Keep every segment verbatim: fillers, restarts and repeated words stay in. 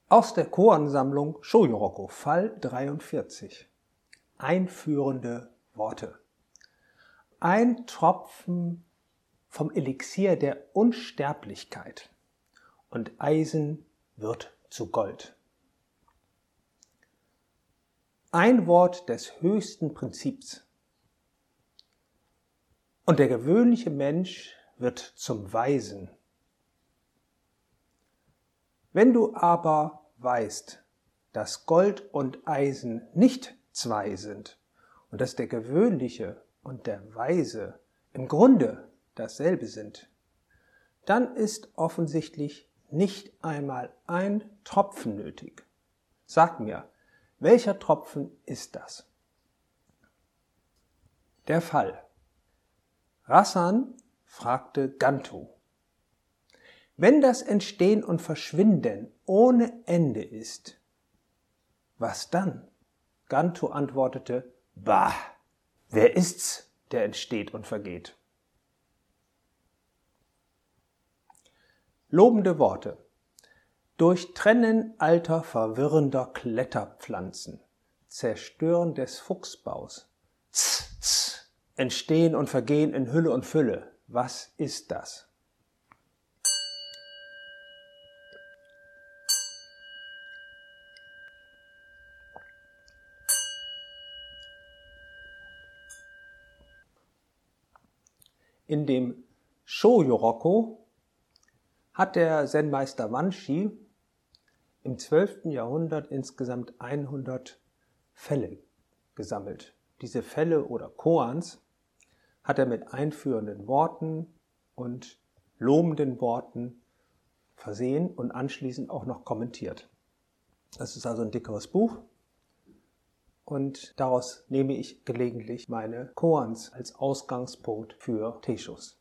Aus der Koansammlung Shōyoroku, Fall dreiundvierzig. Einführende Worte. Ein Tropfen vom Elixier der Unsterblichkeit und Eisen wird zu Gold. Ein Wort des höchsten Prinzips. Und der gewöhnliche Mensch wird zum Weisen. Wenn du aber weißt, dass Gold und Eisen nicht zwei sind und dass der gewöhnliche und der Weise im Grunde dasselbe sind, dann ist offensichtlich nicht einmal ein Tropfen nötig. Sag mir, welcher Tropfen ist das? Der Fall. Rasan fragte Gantu: Wenn das Entstehen und Verschwinden ohne Ende ist, was dann? Gantu antwortete: Bah, wer ist's, der entsteht und vergeht? Lobende Worte. Durchtrennen alter, verwirrender Kletterpflanzen, Zerstören des Fuchsbaus, Tss, tss, Entstehen und Vergehen in Hülle und Fülle, was ist das? In dem Shōyoroku hat der Zen-Meister Wanshi im zwölften Jahrhundert insgesamt hundert Fälle gesammelt. Diese Fälle oder Koans hat er mit einführenden Worten und lobenden Worten versehen und anschließend auch noch kommentiert. Das ist also ein dickeres Buch und daraus nehme ich gelegentlich meine Koans als Ausgangspunkt für Teishus.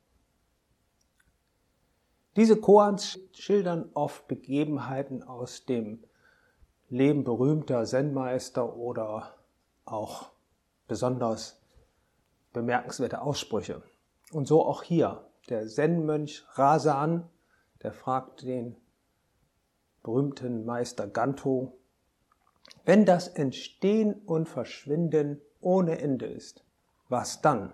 Diese Koans schildern oft Begebenheiten aus dem Leben berühmter Zen-Meister oder auch besonders bemerkenswerte Aussprüche. Und so auch hier. Der Zen-Mönch Rasan, der fragt den berühmten Meister Gantu: Wenn das Entstehen und Verschwinden ohne Ende ist, was dann?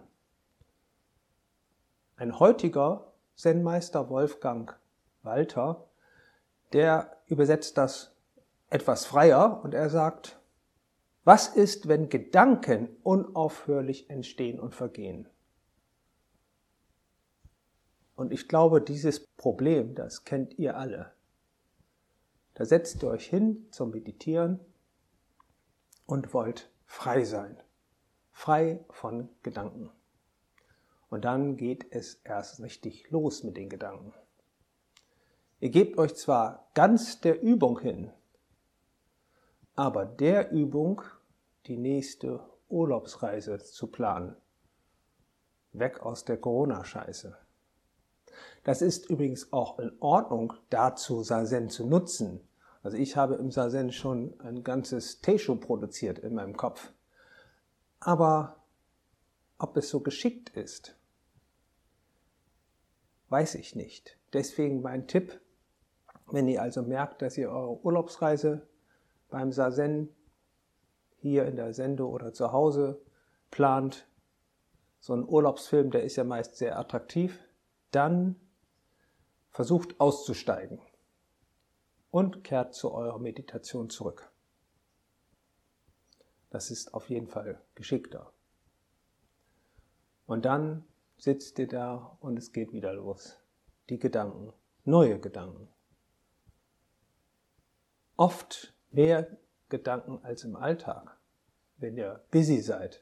Ein heutiger Zen-Meister Wolfgang Walter, der übersetzt das etwas freier und er sagt: Was ist, wenn Gedanken unaufhörlich entstehen und vergehen? Und ich glaube, dieses Problem, das kennt ihr alle. Da setzt ihr euch hin zum Meditieren und wollt frei sein. Frei von Gedanken. Und dann geht es erst richtig los mit den Gedanken. Ihr gebt euch zwar ganz der Übung hin, aber der Übung die nächste Urlaubsreise zu planen. Weg aus der Corona-Scheiße. Das ist übrigens auch in Ordnung, dazu Zazen zu nutzen. Also ich habe im Zazen schon ein ganzes Teisho produziert in meinem Kopf. Aber ob es so geschickt ist, weiß ich nicht. Deswegen mein Tipp, wenn ihr also merkt, dass ihr eure Urlaubsreise beim Zazen hier in der Sendo oder zu Hause plant, so ein Urlaubsfilm, der ist ja meist sehr attraktiv, dann versucht auszusteigen und kehrt zu eurer Meditation zurück. Das ist auf jeden Fall geschickter. Und dann sitzt ihr da und es geht wieder los. Die Gedanken, neue Gedanken. Oft mehr Gedanken als im Alltag, wenn ihr busy seid.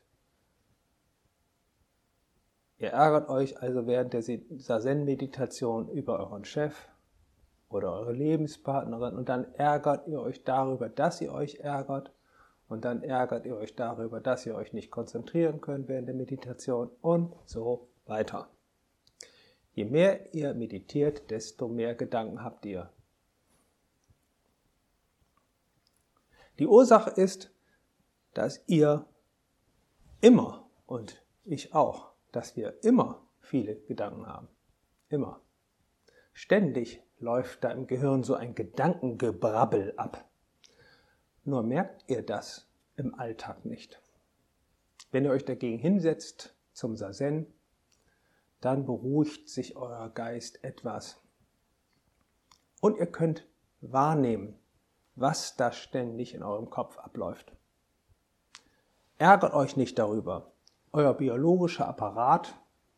Ihr ärgert euch also während der Zazen-Meditation über euren Chef oder eure Lebenspartnerin und dann ärgert ihr euch darüber, dass ihr euch ärgert und dann ärgert ihr euch darüber, dass ihr euch nicht konzentrieren könnt während der Meditation und so weiter. Je mehr ihr meditiert, desto mehr Gedanken habt ihr. Die Ursache ist, dass ihr immer, und ich auch, dass wir immer viele Gedanken haben. Immer. Ständig läuft da im Gehirn so ein Gedankengebrabbel ab. Nur merkt ihr das im Alltag nicht. Wenn ihr euch dagegen hinsetzt zum Zazen, dann beruhigt sich euer Geist etwas. Und ihr könnt wahrnehmen, was da ständig in eurem Kopf abläuft. Ärgert euch nicht darüber. Euer biologischer Apparat,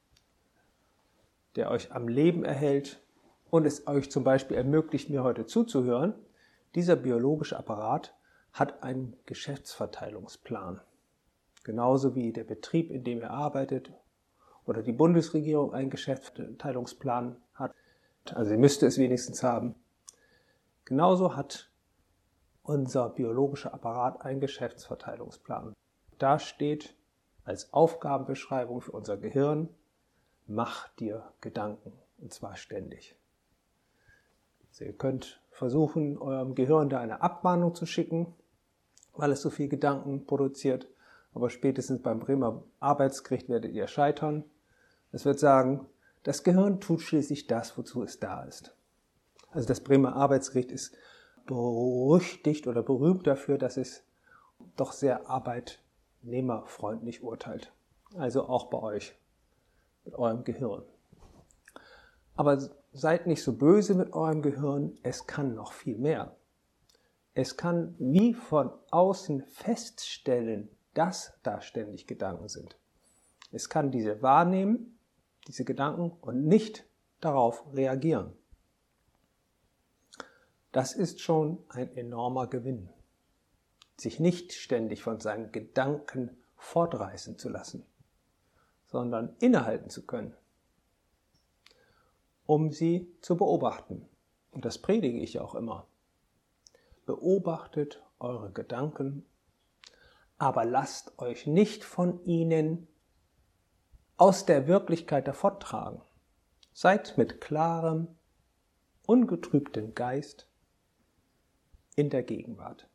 der euch am Leben erhält und es euch zum Beispiel ermöglicht, mir heute zuzuhören, dieser biologische Apparat hat einen Geschäftsverteilungsplan. Genauso wie der Betrieb, in dem ihr arbeitet, oder die Bundesregierung einen Geschäftsverteilungsplan hat. Also sie müsste es wenigstens haben. Genauso hat unser biologischer Apparat einen Geschäftsverteilungsplan. Da steht als Aufgabenbeschreibung für unser Gehirn: Mach dir Gedanken, und zwar ständig. Also ihr könnt versuchen, eurem Gehirn da eine Abmahnung zu schicken, weil es so viel Gedanken produziert, aber spätestens beim Bremer Arbeitsgericht werdet ihr scheitern. Es wird sagen, das Gehirn tut schließlich das, wozu es da ist. Also das Bremer Arbeitsgericht ist berüchtigt oder berühmt dafür, dass es doch sehr arbeitnehmerfreundlich urteilt. Also auch bei euch, mit eurem Gehirn. Aber seid nicht so böse mit eurem Gehirn, es kann noch viel mehr. Es kann wie von außen feststellen, dass da ständig Gedanken sind. Es kann diese wahrnehmen, diese Gedanken, und nicht darauf reagieren. Das ist schon ein enormer Gewinn. Sich nicht ständig von seinen Gedanken fortreißen zu lassen, sondern innehalten zu können, um sie zu beobachten. Und das predige ich auch immer. Beobachtet eure Gedanken, aber lasst euch nicht von ihnen aus der Wirklichkeit davontragen. Seid mit klarem, ungetrübtem Geist in der Gegenwart.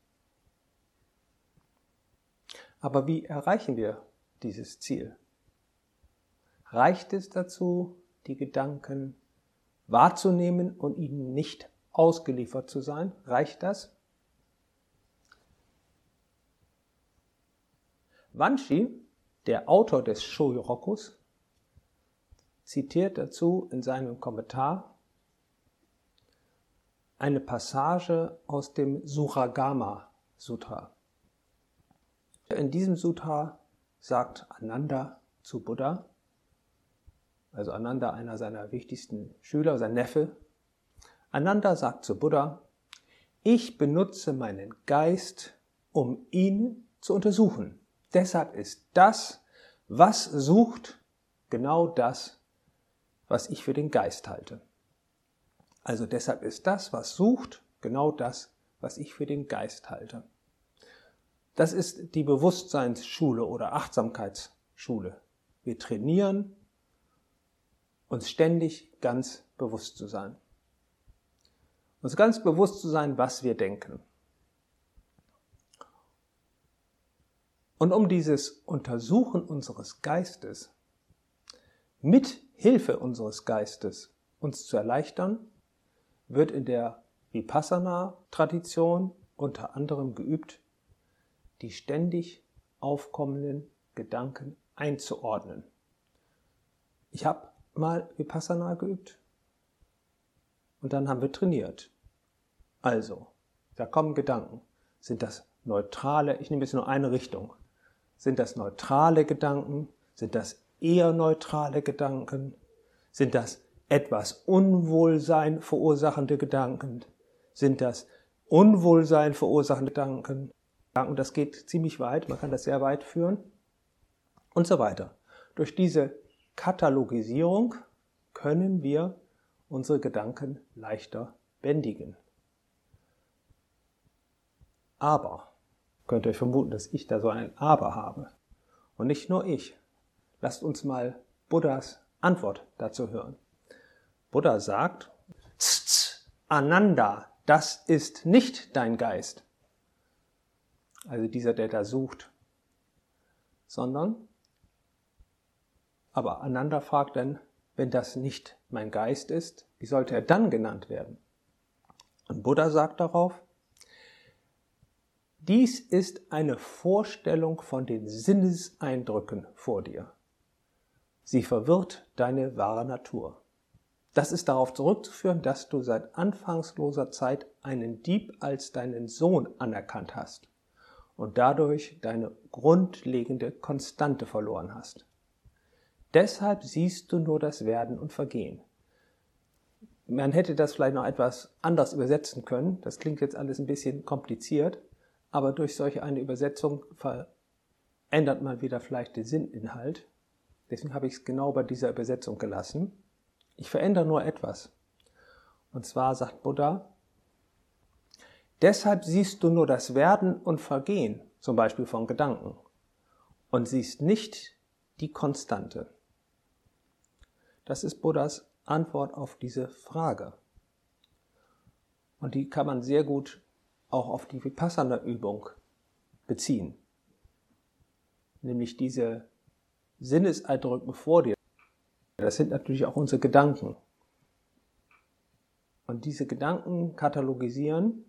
Aber wie erreichen wir dieses Ziel? Reicht es dazu, die Gedanken wahrzunehmen und ihnen nicht ausgeliefert zu sein? Reicht das? Vanchi, der Autor des Shōjoku, zitiert dazu in seinem Kommentar eine Passage aus dem Suragama Sutra. In diesem Sutra sagt Ananda zu Buddha, also Ananda, einer seiner wichtigsten Schüler, sein Neffe, Ananda sagt zu Buddha: Ich benutze meinen Geist, um ihn zu untersuchen. Deshalb ist das, was sucht, genau das, was ich für den Geist halte. Also deshalb ist das, was sucht, genau das, was ich für den Geist halte. Das ist die Bewusstseinsschule oder Achtsamkeitsschule. Wir trainieren, uns ständig ganz bewusst zu sein. Uns ganz bewusst zu sein, was wir denken. Und um dieses Untersuchen unseres Geistes mit Hilfe unseres Geistes uns zu erleichtern, wird in der Vipassana-Tradition unter anderem geübt, die ständig aufkommenden Gedanken einzuordnen. Ich habe mal Vipassana geübt und dann haben wir trainiert. Also, da kommen Gedanken. Sind das neutrale, ich nehme jetzt nur eine Richtung, sind das neutrale Gedanken? Sind das eher neutrale Gedanken? Sind das etwas Unwohlsein verursachende Gedanken? Sind das Unwohlsein verursachende Gedanken? Und das geht ziemlich weit, man kann das sehr weit führen und so weiter. Durch diese Katalogisierung können wir unsere Gedanken leichter bändigen. Aber, könnt ihr euch vermuten, dass ich da so ein Aber habe. Und nicht nur ich. Lasst uns mal Buddhas Antwort dazu hören. Buddha sagt: Tss, tss, Ananda, das ist nicht dein Geist. Also dieser, der da sucht. Sondern, aber Ananda fragt dann, wenn das nicht mein Geist ist, Wie sollte er dann genannt werden? Und Buddha sagt darauf, dies ist eine Vorstellung von den Sinneseindrücken vor dir. Sie verwirrt deine wahre Natur. Das ist darauf zurückzuführen, dass du seit anfangsloser Zeit einen Dieb als deinen Sohn anerkannt hast und dadurch deine grundlegende Konstante verloren hast. Deshalb siehst du nur das Werden und Vergehen. Man hätte das vielleicht noch etwas anders übersetzen können. Das klingt jetzt alles ein bisschen kompliziert, aber durch solch eine Übersetzung verändert man wieder vielleicht den Sinninhalt. Deswegen habe ich es genau bei dieser Übersetzung gelassen. Ich verändere nur etwas. Und zwar sagt Buddha, deshalb siehst du nur das Werden und Vergehen, zum Beispiel von Gedanken, und siehst nicht die Konstante. Das ist Buddhas Antwort auf diese Frage. Und die kann man sehr gut auch auf die Vipassana-Übung beziehen. Nämlich diese Sinneseindrücke vor dir. Das sind natürlich auch unsere Gedanken. Und diese Gedanken katalogisieren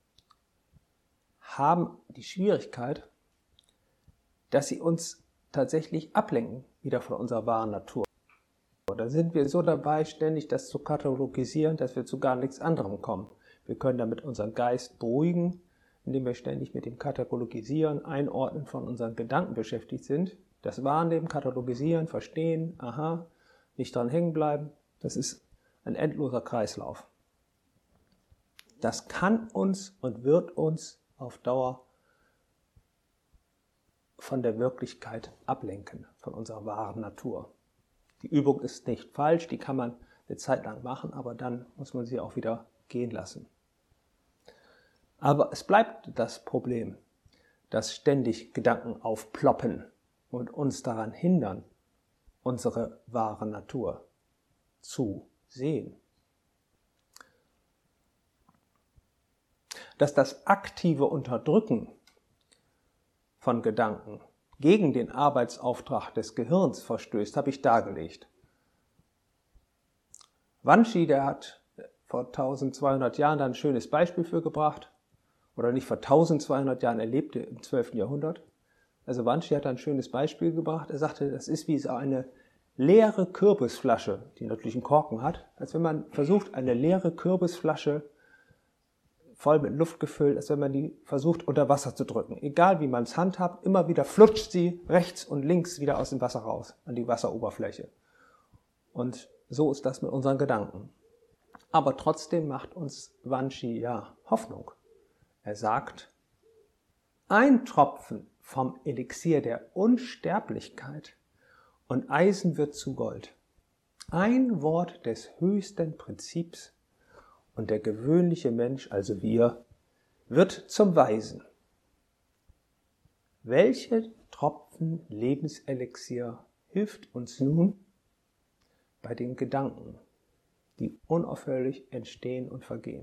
haben die Schwierigkeit, dass sie uns tatsächlich ablenken, wieder von unserer wahren Natur. Da sind wir so dabei, ständig das zu katalogisieren, dass wir zu gar nichts anderem kommen. Wir können damit unseren Geist beruhigen, indem wir ständig mit dem Katalogisieren, Einordnen von unseren Gedanken beschäftigt sind. Das Wahrnehmen, Katalogisieren, Verstehen, aha, nicht dran hängen bleiben, das ist ein endloser Kreislauf. Das kann uns und wird uns auf Dauer von der Wirklichkeit ablenken, von unserer wahren Natur. Die Übung ist nicht falsch, die kann man eine Zeit lang machen, aber dann muss man sie auch wieder gehen lassen. Aber es bleibt das Problem, dass ständig Gedanken aufploppen und uns daran hindern, unsere wahre Natur zu sehen. Dass das aktive Unterdrücken von Gedanken gegen den Arbeitsauftrag des Gehirns verstößt, habe ich dargelegt. Vanchi, der hat vor eintausendzweihundert Jahren da ein schönes Beispiel für gebracht, oder nicht vor eintausendzweihundert Jahren, er lebte im zwölften Jahrhundert. Also Vanchi hat ein schönes Beispiel gebracht. Er sagte, das ist wie so eine leere Kürbisflasche, die natürlich einen Korken hat, als wenn man versucht, eine leere Kürbisflasche voll mit Luft gefüllt, als wenn man die versucht, unter Wasser zu drücken. Egal wie man es handhabt, immer wieder flutscht sie rechts und links wieder aus dem Wasser raus, an die Wasseroberfläche. Und so ist das mit unseren Gedanken. Aber trotzdem macht uns Vanchi ja Hoffnung. Er sagt, ein Tropfen vom Elixier der Unsterblichkeit und Eisen wird zu Gold. Ein Wort des höchsten Prinzips und der gewöhnliche Mensch, also wir, wird zum Weisen. Welche Tropfen Lebenselixier hilft uns nun bei den Gedanken, die unaufhörlich entstehen und vergehen?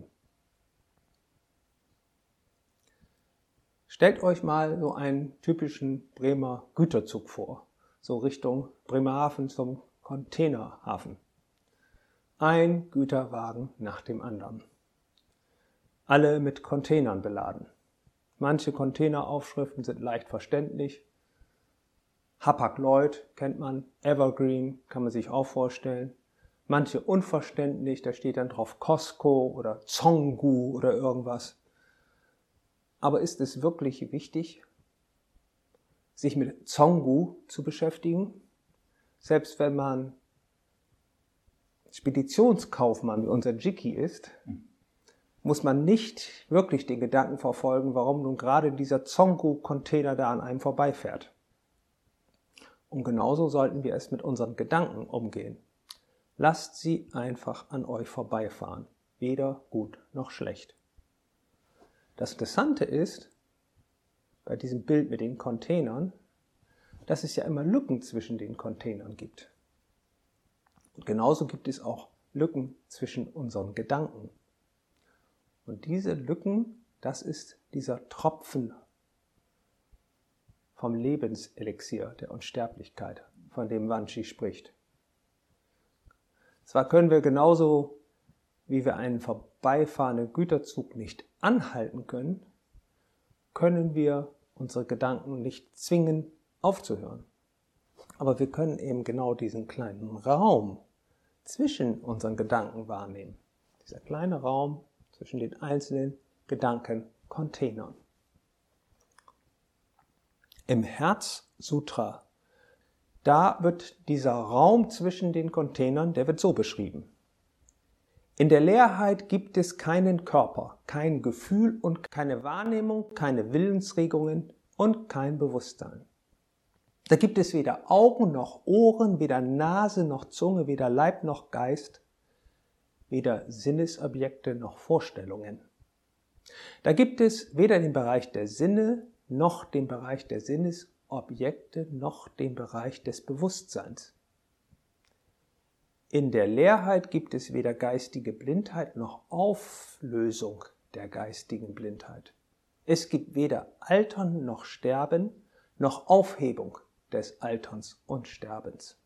Stellt euch mal so einen typischen Bremer Güterzug vor, so Richtung Bremerhaven zum Containerhafen. Ein Güterwagen nach dem anderen. Alle mit Containern beladen. Manche Containeraufschriften sind leicht verständlich. Hapag-Lloyd kennt man, Evergreen kann man sich auch vorstellen. Manche unverständlich, da steht dann drauf Costco oder Zongu oder irgendwas. Aber ist es wirklich wichtig, sich mit Zongu zu beschäftigen? Selbst wenn man Speditionskaufmann wie unser Jiki ist, muss man nicht wirklich den Gedanken verfolgen, warum nun gerade dieser Zongu-Container da an einem vorbeifährt. Und genauso sollten wir es mit unseren Gedanken umgehen. Lasst sie einfach an euch vorbeifahren, weder gut noch schlecht. Das Interessante ist, bei diesem Bild mit den Containern, dass es ja immer Lücken zwischen den Containern gibt. Und genauso gibt es auch Lücken zwischen unseren Gedanken. Und diese Lücken, das ist dieser Tropfen vom Lebenselixier der Unsterblichkeit, von dem Vanchi spricht. Zwar können wir genauso wie wir einen vorbeifahrenden Güterzug nicht anhalten können, können wir unsere Gedanken nicht zwingen, aufzuhören. Aber wir können eben genau diesen kleinen Raum zwischen unseren Gedanken wahrnehmen. Dieser kleine Raum zwischen den einzelnen Gedankencontainern. Im Herz-Sutra, da wird dieser Raum zwischen den Containern, der wird so beschrieben. In der Leerheit gibt es keinen Körper, kein Gefühl und keine Wahrnehmung, keine Willensregungen und kein Bewusstsein. Da gibt es weder Augen noch Ohren, weder Nase noch Zunge, weder Leib noch Geist, weder Sinnesobjekte noch Vorstellungen. Da gibt es weder den Bereich der Sinne noch den Bereich der Sinnesobjekte noch den Bereich des Bewusstseins. In der Leerheit gibt es weder geistige Blindheit noch Auflösung der geistigen Blindheit. Es gibt weder Altern noch Sterben noch Aufhebung des Alterns und Sterbens.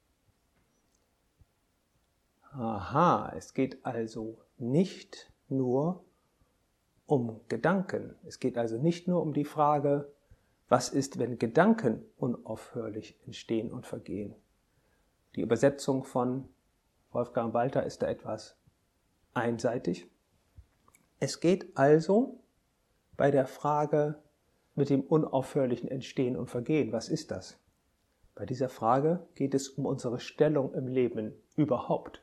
Aha, es geht also nicht nur um Gedanken. Es geht also nicht nur um die Frage, was ist, wenn Gedanken unaufhörlich entstehen und vergehen. Die Übersetzung von Wolfgang Walter ist da etwas einseitig. Es geht also bei der Frage mit dem unaufhörlichen Entstehen und Vergehen, was ist das? Bei dieser Frage geht es um unsere Stellung im Leben überhaupt.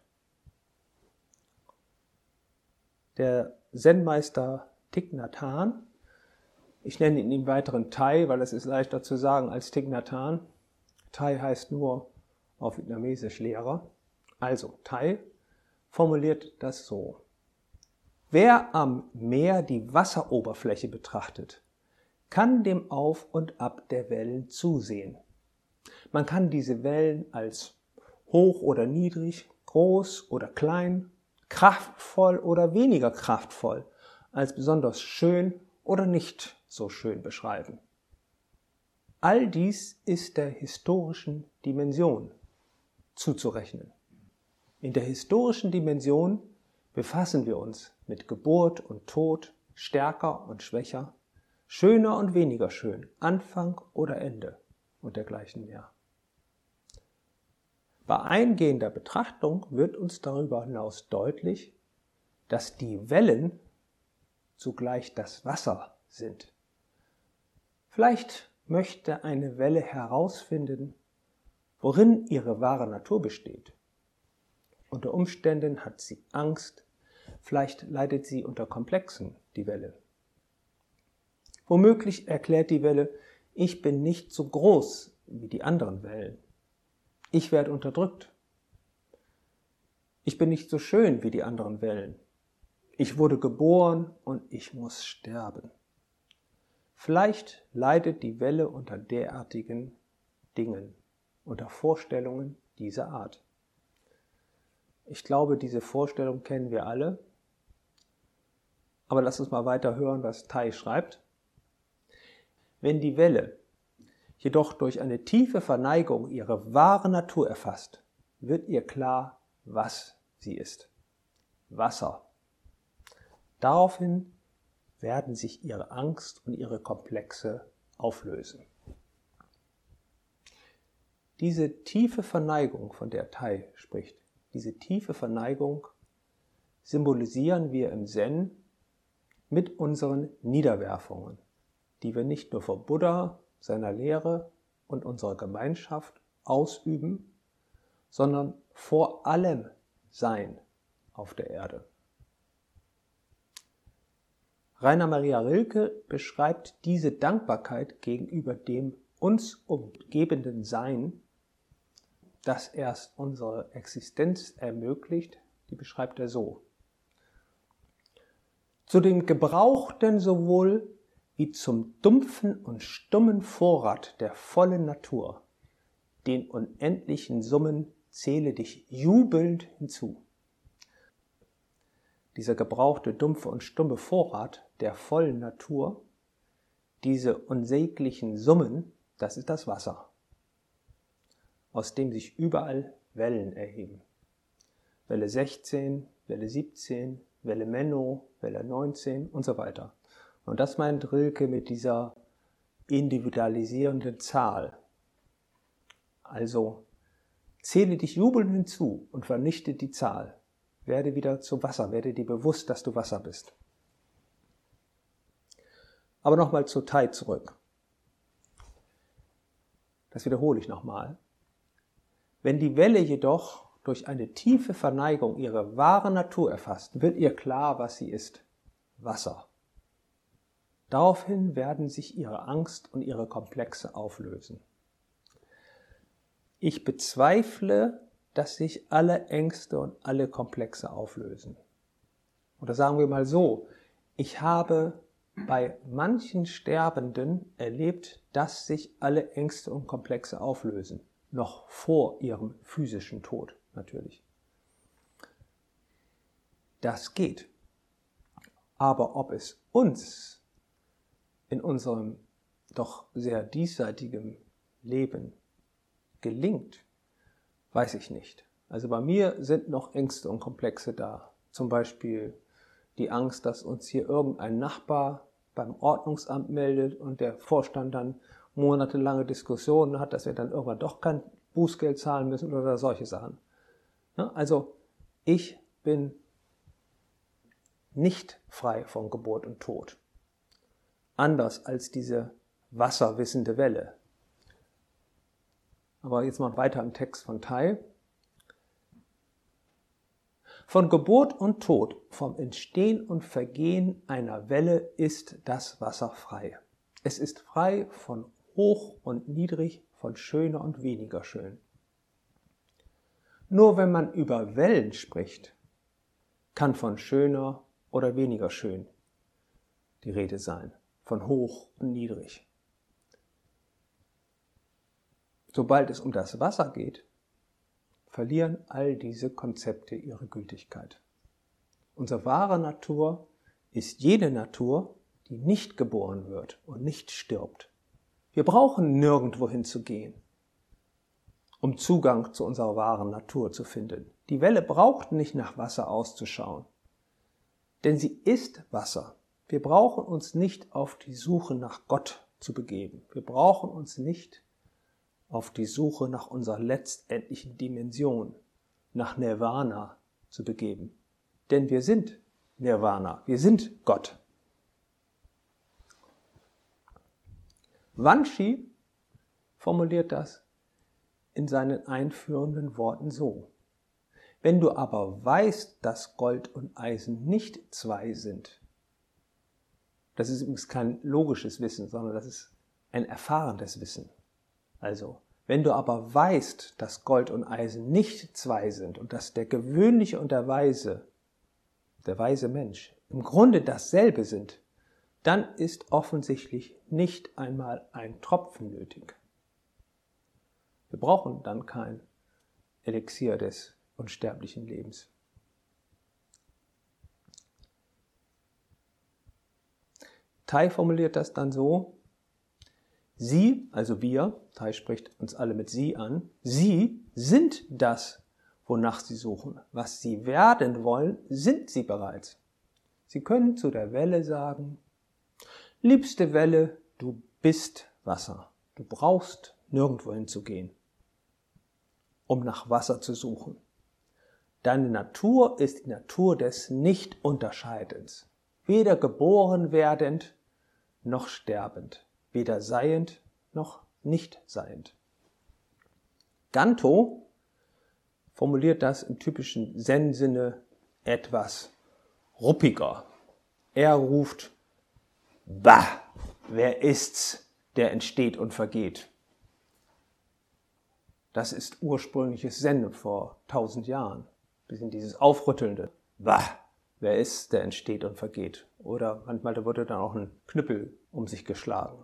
Der Zen-Meister Thich Nhat Hanh, ich nenne ihn im weiteren Thai, weil es ist leichter zu sagen als Thich Nhat Hanh. Thai heißt nur auf Vietnamesisch Lehrer. Also Thai formuliert das so. Wer am Meer die Wasseroberfläche betrachtet, kann dem Auf und Ab der Wellen zusehen. Man kann diese Wellen als hoch oder niedrig, groß oder klein, kraftvoll oder weniger kraftvoll, als besonders schön oder nicht so schön beschreiben. All dies ist der historischen Dimension zuzurechnen. In der historischen Dimension befassen wir uns mit Geburt und Tod, stärker und schwächer, schöner und weniger schön, Anfang oder Ende und dergleichen mehr. Bei eingehender Betrachtung wird uns darüber hinaus deutlich, dass die Wellen zugleich das Wasser sind. Vielleicht möchte eine Welle herausfinden, worin ihre wahre Natur besteht. Unter Umständen hat sie Angst, vielleicht leidet sie unter Komplexen, die Welle. Womöglich erklärt die Welle, ich bin nicht so groß wie die anderen Wellen. Ich werde unterdrückt. Ich bin nicht so schön wie die anderen Wellen. Ich wurde geboren und ich muss sterben. Vielleicht leidet die Welle unter derartigen Dingen, unter Vorstellungen dieser Art. Ich glaube, diese Vorstellung kennen wir alle. Aber lass uns mal weiter hören, was Thai schreibt. Wenn die Welle jedoch durch eine tiefe Verneigung ihre wahre Natur erfasst, wird ihr klar, was sie ist. Wasser. Daraufhin werden sich ihre Angst und ihre Komplexe auflösen. Diese tiefe Verneigung, von der Thai spricht, diese tiefe Verneigung symbolisieren wir im Zen mit unseren Niederwerfungen, die wir nicht nur vor Buddha, seiner Lehre und unserer Gemeinschaft ausüben, sondern vor allem Sein auf der Erde. Rainer Maria Rilke beschreibt diese Dankbarkeit gegenüber dem uns umgebenden Sein, das erst unsere Existenz ermöglicht, die beschreibt er so. Zu dem Gebrauchten sowohl wie zum dumpfen und stummen Vorrat der vollen Natur, den unendlichen Summen zähle dich jubelnd hinzu. Dieser gebrauchte, dumpfe und stumme Vorrat der vollen Natur, diese unsäglichen Summen, das ist das Wasser, aus dem sich überall Wellen erheben. Welle sechzehn, Welle siebzehn, Welle Menno, Welle neunzehn und so weiter. Und das meint Rilke mit dieser individualisierenden Zahl. Also zähle dich jubelnd hinzu und vernichte die Zahl. Werde wieder zu Wasser, werde dir bewusst, dass du Wasser bist. Aber nochmal zu Tai zurück. Das wiederhole ich nochmal. Wenn die Welle jedoch durch eine tiefe Verneigung ihre wahre Natur erfasst, wird ihr klar, was sie ist. Wasser. Daraufhin werden sich ihre Angst und ihre Komplexe auflösen. Ich bezweifle, dass sich alle Ängste und alle Komplexe auflösen. Oder sagen wir mal so, ich habe bei manchen Sterbenden erlebt, dass sich alle Ängste und Komplexe auflösen. Noch vor ihrem physischen Tod natürlich. Das geht. Aber ob es uns in unserem doch sehr diesseitigen Leben gelingt, weiß ich nicht. Also bei mir sind noch Ängste und Komplexe da. Zum Beispiel die Angst, dass uns hier irgendein Nachbar beim Ordnungsamt meldet und der Vorstand dann monatelange Diskussionen hat, dass wir dann irgendwann doch kein Bußgeld zahlen müssen oder solche Sachen. Also ich bin nicht frei von Geburt und Tod. Anders als diese wasserwissende Welle. Aber jetzt mal weiter im Text von Tai. Von Geburt und Tod, vom Entstehen und Vergehen einer Welle ist das Wasser frei. Es ist frei von hoch und niedrig, von schöner und weniger schön. Nur wenn man über Wellen spricht, kann von schöner oder weniger schön die Rede sein, von hoch und niedrig. Sobald es um das Wasser geht, verlieren all diese Konzepte ihre Gültigkeit. Unsere wahre Natur ist jene Natur, die nicht geboren wird und nicht stirbt. Wir brauchen nirgendwohin zu gehen, um Zugang zu unserer wahren Natur zu finden. Die Welle braucht nicht nach Wasser auszuschauen, denn sie ist Wasser. Wir brauchen uns nicht auf die Suche nach Gott zu begeben. Wir brauchen uns nicht auf die Suche nach unserer letztendlichen Dimension, nach Nirvana zu begeben. Denn wir sind Nirvana, wir sind Gott. Vanchi formuliert das in seinen einführenden Worten so. Wenn du aber weißt, dass Gold und Eisen nicht zwei sind, das ist übrigens kein logisches Wissen, sondern das ist ein erfahrenes Wissen. Also, wenn du aber weißt, dass Gold und Eisen nicht zwei sind und dass der gewöhnliche und der weise, der weise Mensch im Grunde dasselbe sind, dann ist offensichtlich nicht einmal ein Tropfen nötig. Wir brauchen dann kein Elixier des unsterblichen Lebens. Tai formuliert das dann so: Sie, also wir, Tai spricht uns alle mit Sie an, Sie sind das, wonach Sie suchen. Was Sie werden wollen, sind Sie bereits. Sie können zu der Welle sagen: Liebste Welle, du bist Wasser. Du brauchst nirgendwo hinzugehen, um nach Wasser zu suchen. Deine Natur ist die Natur des Nicht-Unterscheidens. Weder geboren werdend, noch sterbend. Weder seiend, noch nicht seiend. Ganto formuliert das im typischen Zen-Sinne etwas ruppiger. Er ruft: Bah, wer ist's, der entsteht und vergeht? Das ist ursprüngliches Zen vor tausend Jahren. Bisschen dieses Aufrüttelnde. Bah, wer ist's, der entsteht und vergeht? Oder manchmal da wurde dann auch ein Knüppel um sich geschlagen.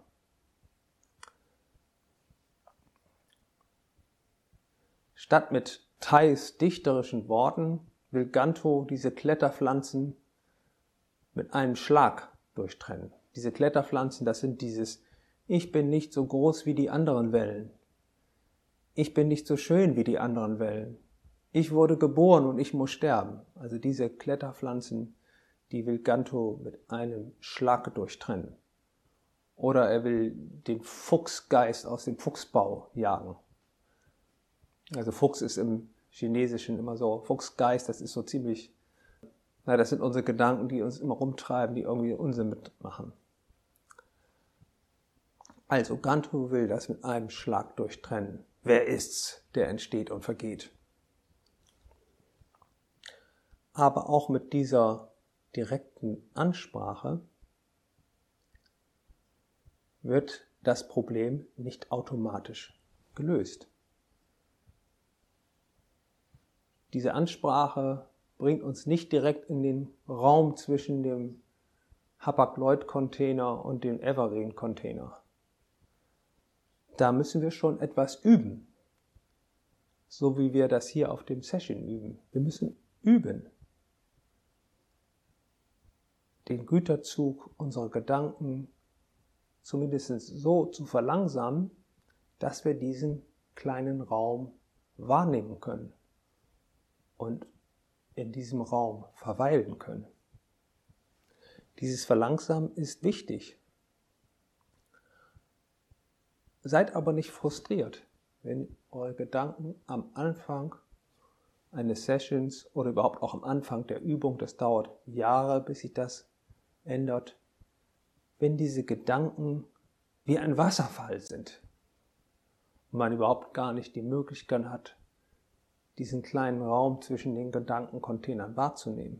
Statt mit Thais dichterischen Worten will Ganto diese Kletterpflanzen mit einem Schlag durchtrennen. Diese Kletterpflanzen, das sind dieses: Ich bin nicht so groß wie die anderen Wellen. Ich bin nicht so schön wie die anderen Wellen. ich wurde geboren und ich muss sterben. Also diese Kletterpflanzen, die will Ganto mit einem Schlag durchtrennen. Oder er will den Fuchsgeist aus dem Fuchsbau jagen. Also Fuchs ist im Chinesischen immer so, Fuchsgeist, das ist so ziemlich, na, das sind unsere Gedanken, die uns immer rumtreiben, die irgendwie Unsinn mitmachen. Also Ganto will das mit einem Schlag durchtrennen. Wer ist's, der entsteht und vergeht? Aber auch mit dieser direkten Ansprache wird das Problem nicht automatisch gelöst. Diese Ansprache bringt uns nicht direkt in den Raum zwischen dem Hapag-Lloyd-Container und dem Evergreen-Container. Da müssen wir schon etwas üben, so wie wir das hier auf dem Session üben. Wir müssen üben, den Güterzug unserer Gedanken zumindest so zu verlangsamen, dass wir diesen kleinen Raum wahrnehmen können und in diesem Raum verweilen können. Dieses Verlangsamen ist wichtig. Seid aber nicht frustriert, wenn eure Gedanken am Anfang eines Sessions oder überhaupt auch am Anfang der Übung, das dauert Jahre, bis sich das ändert, wenn diese Gedanken wie ein Wasserfall sind und man überhaupt gar nicht die Möglichkeit hat, diesen kleinen Raum zwischen den Gedankencontainern wahrzunehmen.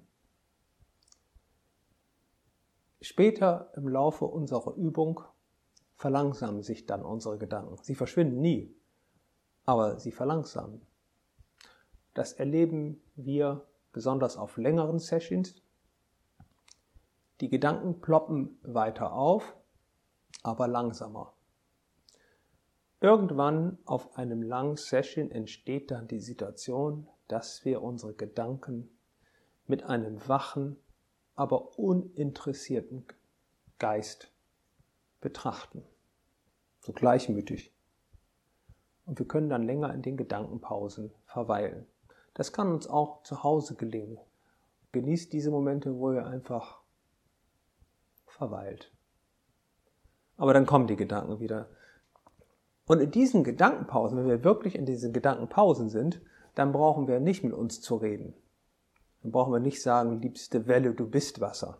Später im Laufe unserer Übung verlangsamen sich dann unsere Gedanken. Sie verschwinden nie, aber sie verlangsamen. Das erleben wir besonders auf längeren Sessions. Die Gedanken ploppen weiter auf, aber langsamer. Irgendwann auf einem langen Session entsteht dann die Situation, dass wir unsere Gedanken mit einem wachen, aber uninteressierten Geist betrachten. So gleichmütig. Und wir können dann länger in den Gedankenpausen verweilen. Das kann uns auch zu Hause gelingen. Genießt diese Momente, wo ihr einfach verweilt. Aber dann kommen die Gedanken wieder. Und in diesen Gedankenpausen, wenn wir wirklich in diesen Gedankenpausen sind, dann brauchen wir nicht mit uns zu reden. Dann brauchen wir nicht sagen, liebste Welle, du bist Wasser.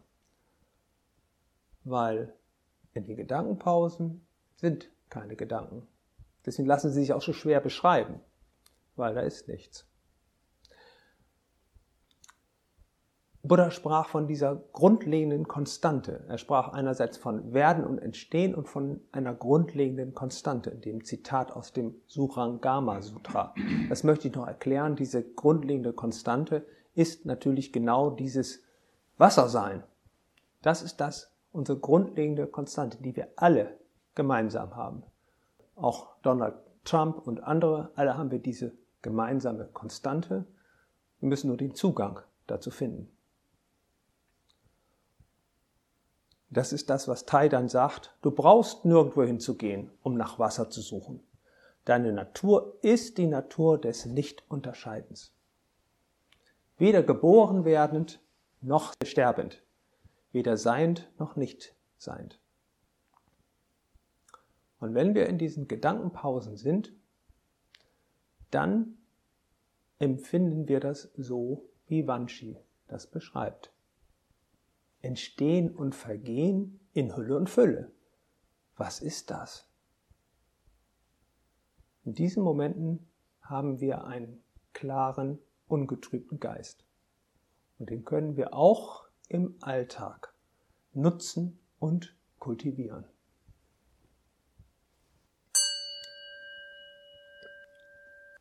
Weil in den Gedankenpausen sind keine Gedanken. Deswegen lassen sie sich auch so schwer beschreiben, weil da ist nichts. Buddha sprach von dieser grundlegenden Konstante. Er sprach einerseits von Werden und Entstehen und von einer grundlegenden Konstante, in dem Zitat aus dem Surangama Sutra. Das möchte ich noch erklären. Diese grundlegende Konstante ist natürlich genau dieses Wassersein. Das ist das, unsere grundlegende Konstante, die wir alle gemeinsam haben. Auch Donald Trump und andere, alle haben wir diese gemeinsame Konstante. Wir müssen nur den Zugang dazu finden. Das ist das, was Tai dann sagt. Du brauchst nirgendwo hinzugehen, um nach Wasser zu suchen. Deine Natur ist die Natur des Nicht-Unterscheidens. Weder geboren werdend, noch sterbend. Weder seiend, noch nicht seiend. Und wenn wir in diesen Gedankenpausen sind, dann empfinden wir das so, wie Vanchi das beschreibt. Entstehen und Vergehen in Hülle und Fülle. Was ist das? In diesen Momenten haben wir einen klaren, ungetrübten Geist. Und den können wir auch im Alltag nutzen und kultivieren.